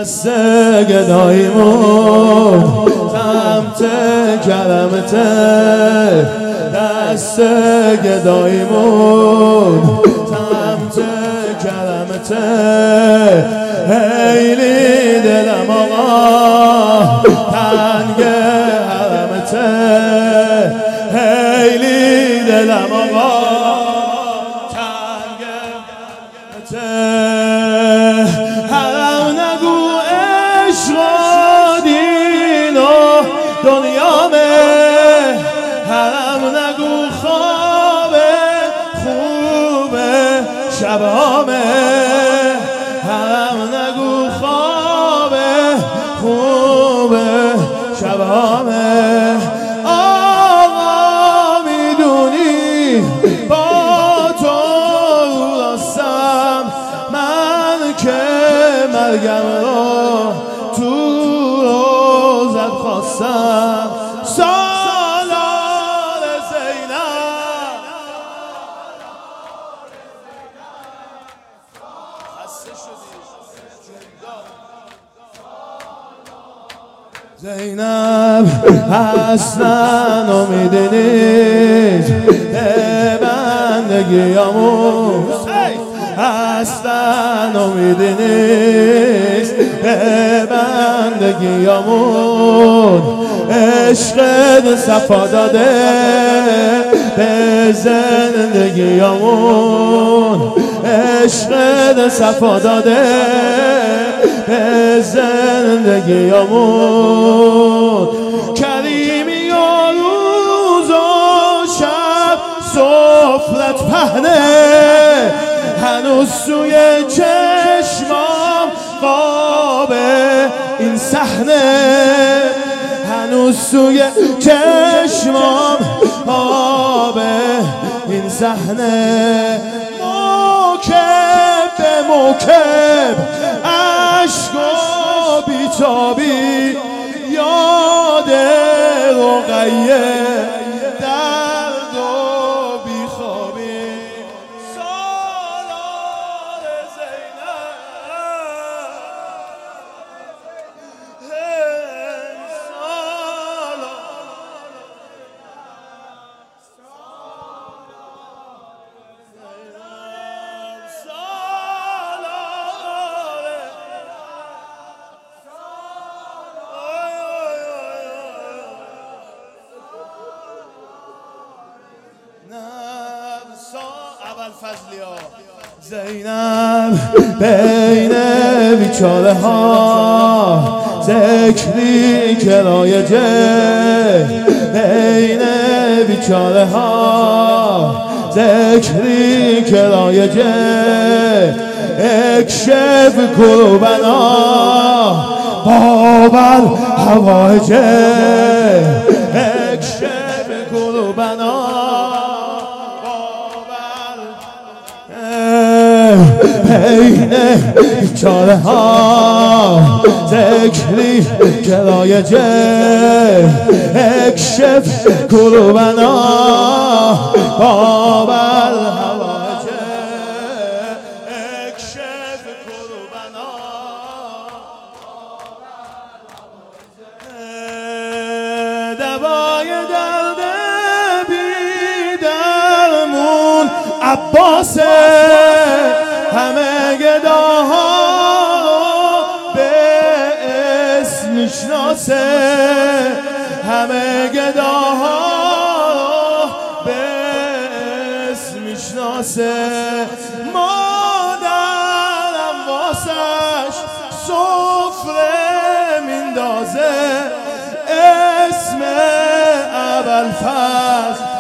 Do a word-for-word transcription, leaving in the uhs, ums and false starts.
دست گدایمون سمت کلمته، دست گدایمون سمت کلمته. خیلی دلم آقا تنگ حرمته، خیلی دلم آقا تنگ حرمته. حرم نگو عشق و دین و دنیامه، حرم نگو خواب خوب شبامه، حرم نگو خواب خوب شبامه. آقا میدونی با تو راستم، من که مرگم رو تو روزت خواستم. سالار زینب زینب اصلا امیدی نیست به بندگیامون، اصلا امیدی نیست به بندگیامون. عشقت صفا داده به زندگیامون، عشقت صفا داده به زندگیامون. کریمی و روز و شب سفرت پهنه، هنوز سوی چشمام قاب این صحنه، هنوز سوی چشمام قاب این صحنه. موکب به موکب عشق و بیتابی، یاد رقیه درد و بیخوابی. سالار زینب فضلیا. زینب بین بیچاره ها ذکری که رایجه، بین بیچاره ها ذکری که رایجه. اکشف کروبنا بابر حوایجه، اکشف کروبنا بین بیچاره ها ذکری که رایجه. اکشف کروبنا بابر حوایجه، اکشف کروبنا. دوای درد بی درمون عباسه، همه گداها به اسم میشناسه، همه گداها به اسم میشناسه. مادرم واسش سفره میندازه، اسم ابوالفضل